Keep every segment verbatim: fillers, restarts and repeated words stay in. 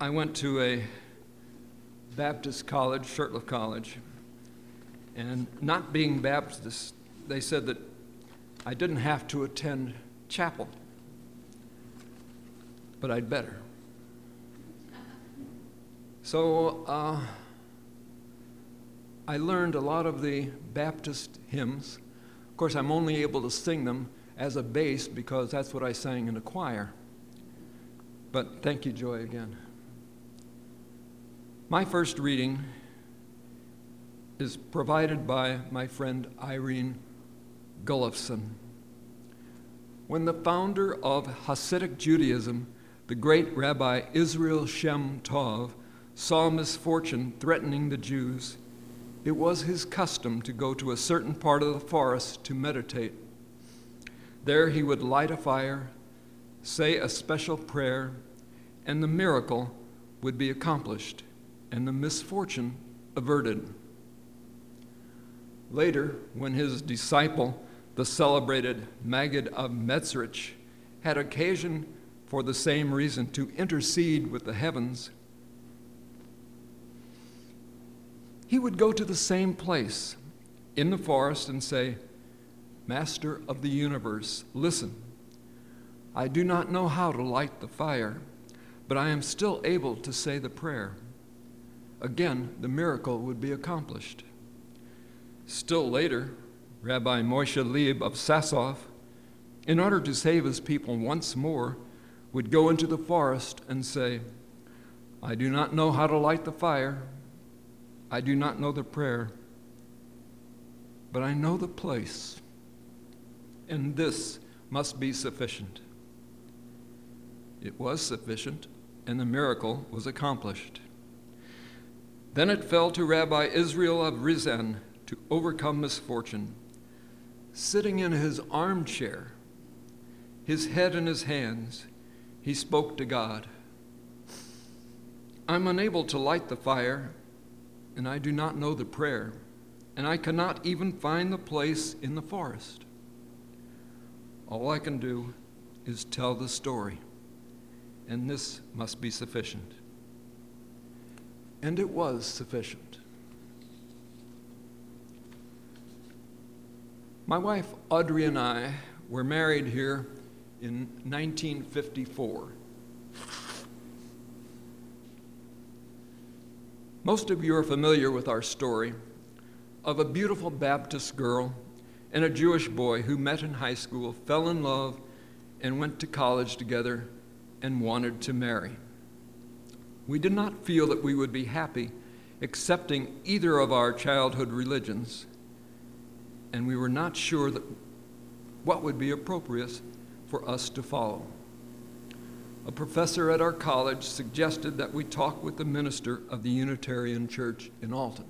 I went to a Baptist college, Shurtleff College, and not being Baptist, they said that I didn't have to attend chapel, but I'd better. So uh, I learned a lot of the Baptist hymns. Of course, I'm only able to sing them as a bass because that's what I sang in a choir. But thank you, Joy, again. My first reading is provided by my friend Irene Gullifson. When the founder of Hasidic Judaism, the great Rabbi Israel Shem Tov, saw misfortune threatening the Jews, it was his custom to go to a certain part of the forest to meditate. There he would light a fire, say a special prayer, and the miracle would be accomplished and the misfortune averted. Later, when his disciple, the celebrated Maggid of Mezrich, had occasion for the same reason to intercede with the heavens, he would go to the same place in the forest and say, "Master of the universe, listen. I do not know how to light the fire, but I am still able to say the prayer." Again, the miracle would be accomplished. Still later, Rabbi Moshe Leib of Sassoff, in order to save his people once more, would go into the forest and say, "I do not know how to light the fire. I do not know the prayer, but I know the place, and this must be sufficient." It was sufficient, and the miracle was accomplished. Then it fell to Rabbi Israel of Rizan to overcome misfortune. Sitting in his armchair, his head in his hands, he spoke to God. "I'm unable to light the fire, and I do not know the prayer, and I cannot even find the place in the forest. All I can do is tell the story, and this must be sufficient." And it was sufficient. My wife Audrey and I were married here in nineteen fifty-four. Most of you are familiar with our story of a beautiful Baptist girl and a Jewish boy who met in high school, fell in love, and went to college together and wanted to marry. We did not feel that we would be happy accepting either of our childhood religions, and we were not sure that what would be appropriate for us to follow. A professor at our college suggested that we talk with the minister of the Unitarian Church in Alton.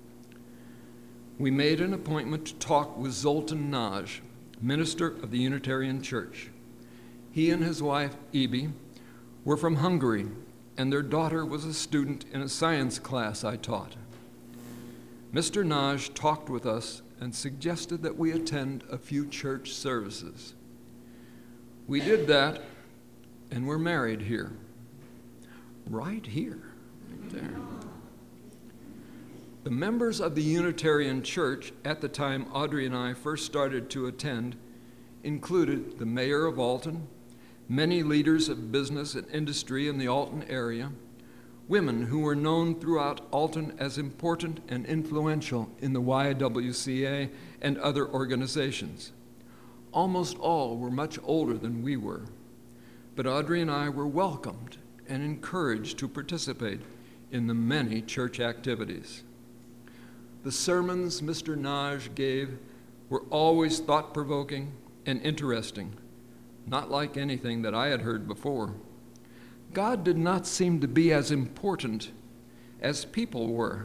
We made an appointment to talk with Zoltan Naj, minister of the Unitarian Church. He and his wife, Ibi, were from Hungary, and their daughter was a student in a science class I taught. Mister Naj talked with us and suggested that we attend a few church services. We did that, and we're married here. Right here, right there. The members of the Unitarian Church at the time Audrey and I first started to attend included the mayor of Alton, many leaders of business and industry in the Alton area, women who were known throughout Alton as important and influential in the Y W C A and other organizations. Almost all were much older than we were, but Audrey and I were welcomed and encouraged to participate in the many church activities. The sermons Mister Naj gave were always thought-provoking and interesting, not like anything that I had heard before. God did not seem to be as important as people were.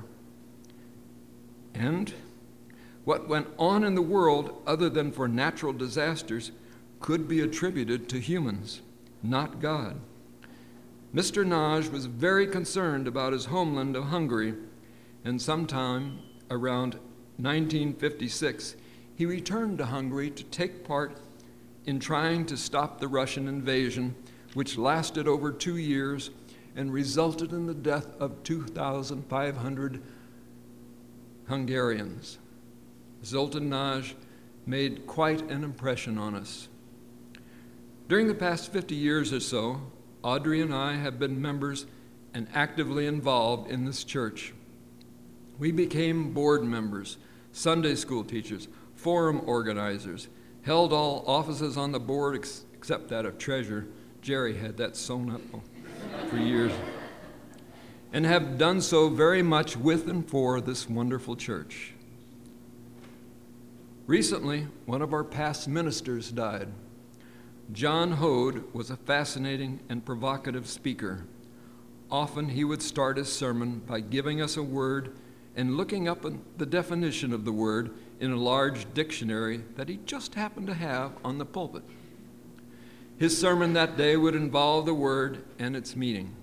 And what went on in the world, other than for natural disasters, could be attributed to humans, not God. Mister Naj was very concerned about his homeland of Hungary, and sometime around nineteen fifty-six, he returned to Hungary to take part in trying to stop the Russian invasion, which lasted over two years and resulted in the death of two thousand five hundred Hungarians. Zoltan Nagy made quite an impression on us. During the past fifty years or so, Audrey and I have been members and actively involved in this church. We became board members, Sunday school teachers, forum organizers, held all offices on the board ex- except that of treasurer. Jerry had that sewn up for years, and have done so very much with and for this wonderful church. Recently, one of our past ministers died. John Hode was a fascinating and provocative speaker. Often he would start his sermon by giving us a word and looking up the definition of the word in a large dictionary that he just happened to have on the pulpit. His sermon that day would involve the word and its meaning.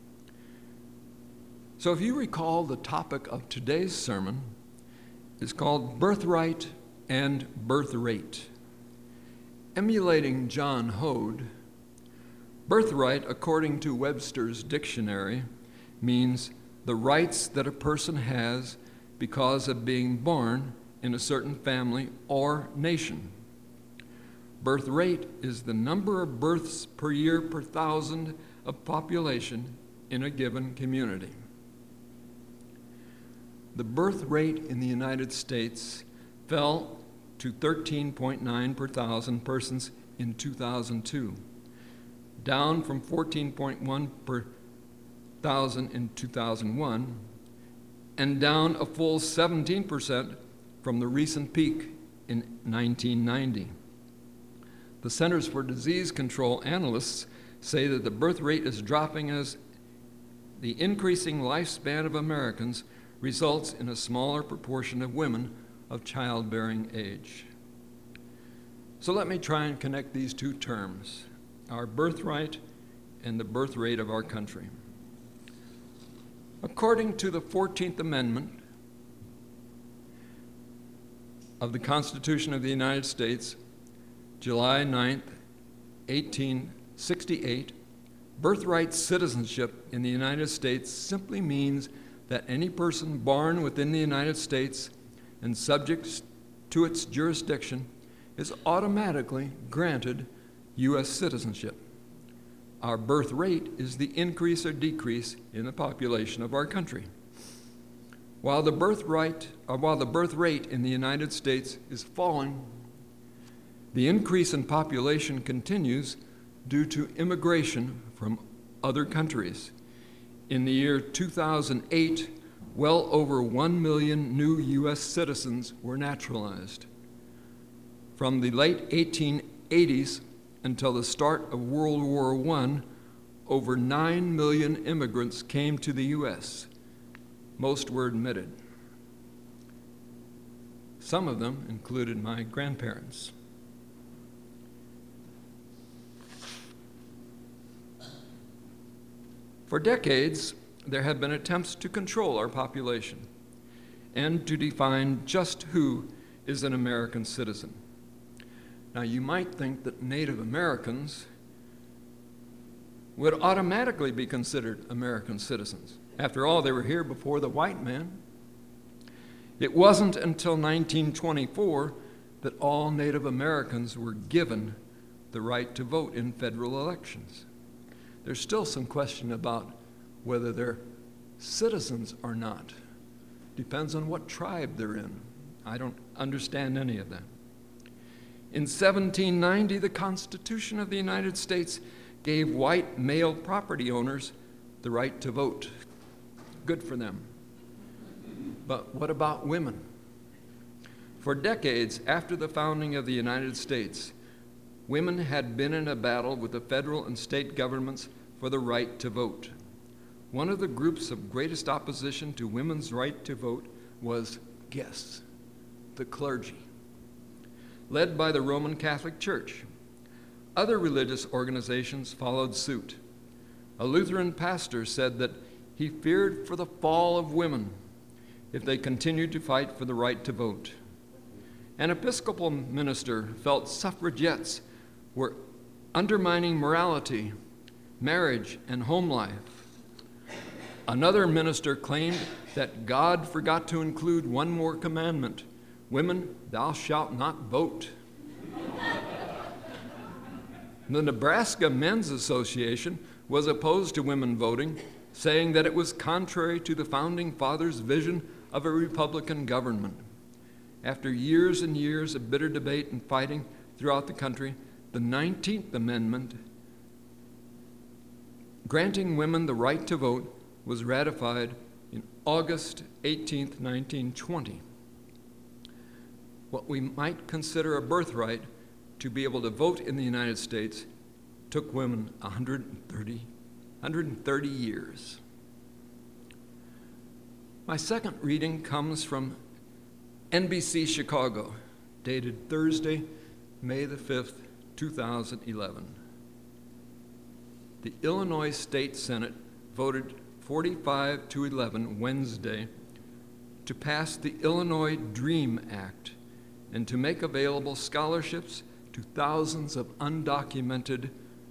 So if you recall, the topic of today's sermon is called Birthright and Birth Rate. Emulating John Hode, birthright, according to Webster's dictionary, means the rights that a person has because of being born in a certain family or nation. Birth rate is the number of births per year per thousand of population in a given community. The birth rate in the United States fell to thirteen point nine per thousand persons in two thousand two, down from fourteen point one per thousand in two thousand one, and down a full seventeen percent from the recent peak in nineteen ninety. The Centers for Disease Control analysts say that the birth rate is dropping as the increasing lifespan of Americans results in a smaller proportion of women of childbearing age. So let me try and connect these two terms, our birthright and the birth rate of our country. According to the fourteenth Amendment of the Constitution of the United States, July ninth, eighteen sixty-eight, birthright citizenship in the United States simply means that any person born within the United States and subject to its jurisdiction is automatically granted U S citizenship. Our birth rate is the increase or decrease in the population of our country. While the birthright, or while the birth rate in the United States is falling, the increase in population continues due to immigration from other countries. In the year two thousand eight, well over one million new U S citizens were naturalized. From the late eighteen eighties until the start of World War One, over nine million immigrants came to the U S. Most were admitted. Some of them included my grandparents. For decades, there have been attempts to control our population and to define just who is an American citizen. Now, you might think that Native Americans would automatically be considered American citizens. After all, they were here before the white man. It wasn't until nineteen twenty-four that all Native Americans were given the right to vote in federal elections. There's still some question about whether they're citizens or not. Depends on what tribe they're in. I don't understand any of that. In seventeen ninety, the Constitution of the United States gave white male property owners the right to vote. Good for them. But what about women? For decades after the founding of the United States, women had been in a battle with the federal and state governments for the right to vote. One of the groups of greatest opposition to women's right to vote was, guess, the clergy, led by the Roman Catholic Church. Other religious organizations followed suit. A Lutheran pastor said that he feared for the fall of women if they continued to fight for the right to vote. An Episcopal minister felt suffragettes were undermining morality, marriage, and home life. Another minister claimed that God forgot to include one more commandment: women, thou shalt not vote. The Nebraska Men's Association was opposed to women voting, saying that it was contrary to the Founding Fathers' vision of a Republican government. After years and years of bitter debate and fighting throughout the country, the nineteenth Amendment, granting women the right to vote, was ratified in August eighteenth, nineteen twenty. What we might consider a birthright, to be able to vote in the United States, took women one hundred thirty, one hundred thirty years. My second reading comes from N B C Chicago, dated Thursday, May the fifth, two thousand eleven. The Illinois State Senate voted forty-five to eleven Wednesday to pass the Illinois DREAM Act and to make available scholarships to thousands of undocumented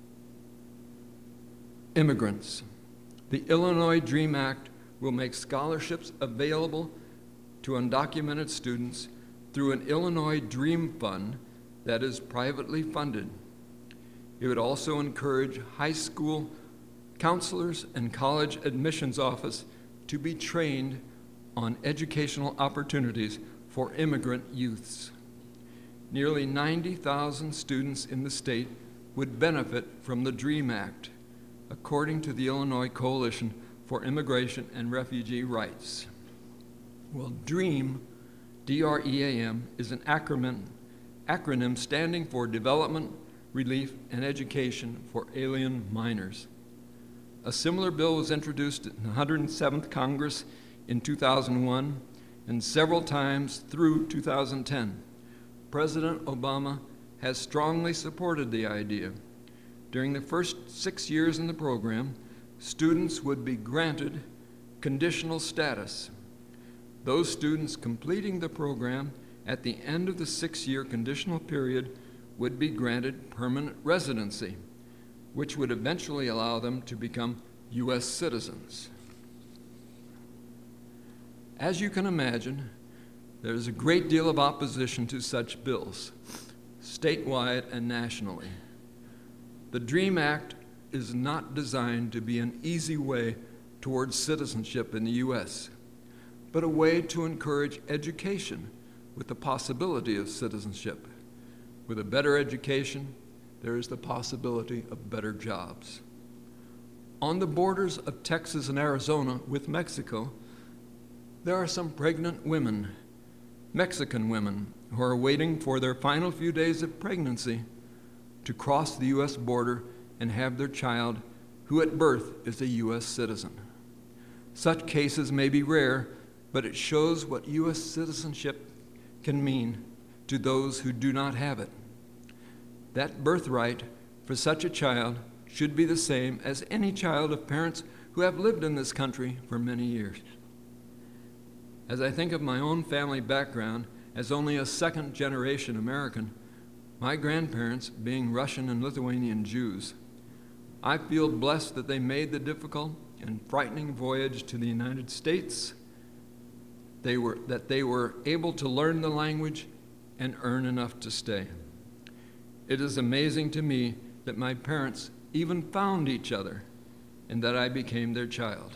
immigrants. The Illinois DREAM Act will make scholarships available to undocumented students through an Illinois DREAM Fund that is privately funded. It would also encourage high school counselors and college admissions office to be trained on educational opportunities for immigrant youths. Nearly ninety thousand students in the state would benefit from the DREAM Act, according to the Illinois Coalition for Immigration and Refugee Rights. Well, DREAM, D R E A M, is an acronym, acronym standing for Development, Relief, and Education for Alien Minors. A similar bill was introduced in the one hundred seventh Congress in two thousand one and several times through two thousand ten. President Obama has strongly supported the idea. During the first six years in the program, students would be granted conditional status. Those students completing the program at the end of the six-year conditional period would be granted permanent residency, which would eventually allow them to become U S citizens. As you can imagine, there is a great deal of opposition to such bills, statewide and nationally. The DREAM Act is not designed to be an easy way towards citizenship in the U S, but a way to encourage education with the possibility of citizenship. With a better education, there is the possibility of better jobs. On the borders of Texas and Arizona with Mexico, there are some pregnant women, Mexican women, who are waiting for their final few days of pregnancy to cross the U S border and have their child, who at birth is a U S citizen. Such cases may be rare, but it shows what U S citizenship can mean to those who do not have it. That birthright for such a child should be the same as any child of parents who have lived in this country for many years. As I think of my own family background as only a second-generation American, my grandparents being Russian and Lithuanian Jews, I feel blessed that they made the difficult and frightening voyage to the United States. They were, that they were able to learn the language and earn enough to stay. It is amazing to me that my parents even found each other and that I became their child.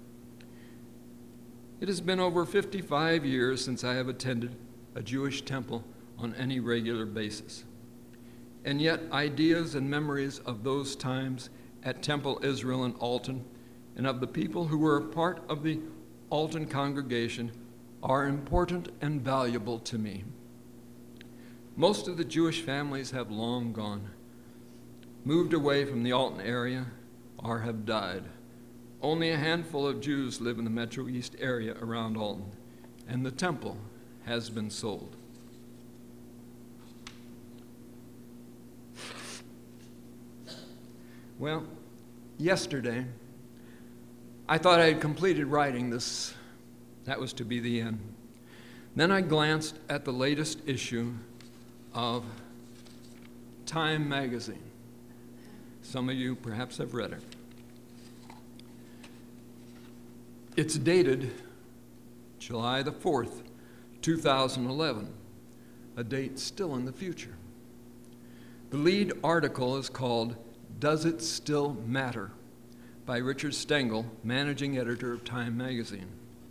It has been over fifty-five years since I have attended a Jewish temple on any regular basis. And yet ideas and memories of those times at Temple Israel in Alton and of the people who were a part of the Alton congregation are important and valuable to me. Most of the Jewish families have long gone, moved away from the Alton area, or have died. Only a handful of Jews live in the Metro East area around Alton, and the temple has been sold. Well, yesterday, I thought I had completed writing this. That was to be the end. Then I glanced at the latest issue of Time magazine. Some of you perhaps have read it. It's dated July the fourth, two thousand eleven, a date still in the future. The lead article is called "Does It Still Matter?" by Richard Stengel, managing editor of Time magazine.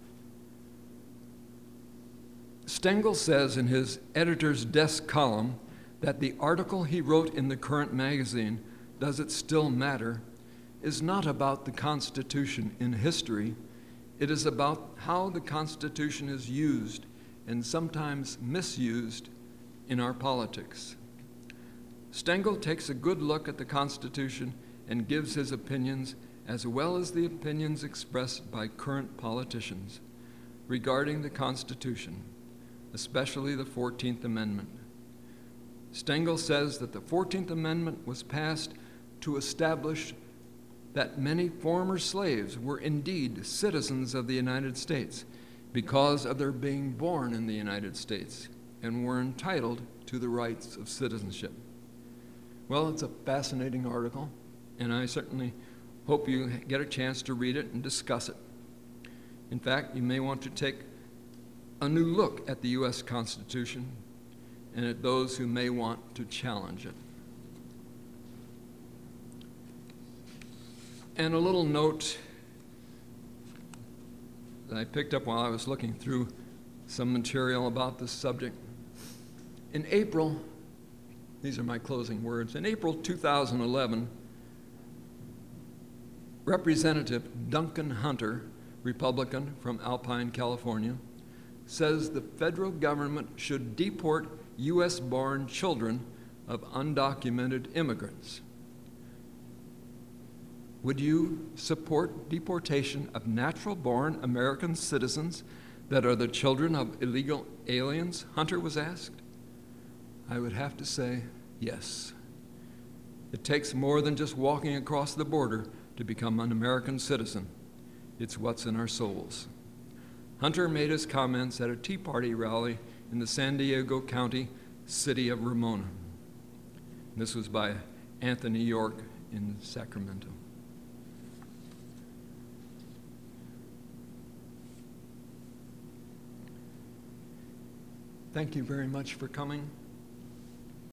Stengel says in his editor's desk column that the article he wrote in the current magazine, "Does It Still Matter?" is not about the Constitution in history. It is about how the Constitution is used and sometimes misused in our politics. Stengel takes a good look at the Constitution and gives his opinions, as well as the opinions expressed by current politicians regarding the Constitution, especially the fourteenth Amendment. Stengel says that the fourteenth Amendment was passed to establish that many former slaves were indeed citizens of the United States because of their being born in the United States and were entitled to the rights of citizenship. Well, it's a fascinating article, and I certainly hope you get a chance to read it and discuss it. In fact, you may want to take a new look at the U S Constitution and at those who may want to challenge it. And a little note that I picked up while I was looking through some material about this subject. In April, these are my closing words, in April two thousand eleven, Representative Duncan Hunter, Republican from Alpine, California, says the federal government should deport U S-born children of undocumented immigrants. Would you support deportation of natural-born American citizens that are the children of illegal aliens? Hunter was asked. I would have to say yes. It takes more than just walking across the border to become an American citizen. It's what's in our souls. Hunter made his comments at a Tea Party rally in the San Diego County city of Ramona. This was by Anthony York in Sacramento. Thank you very much for coming.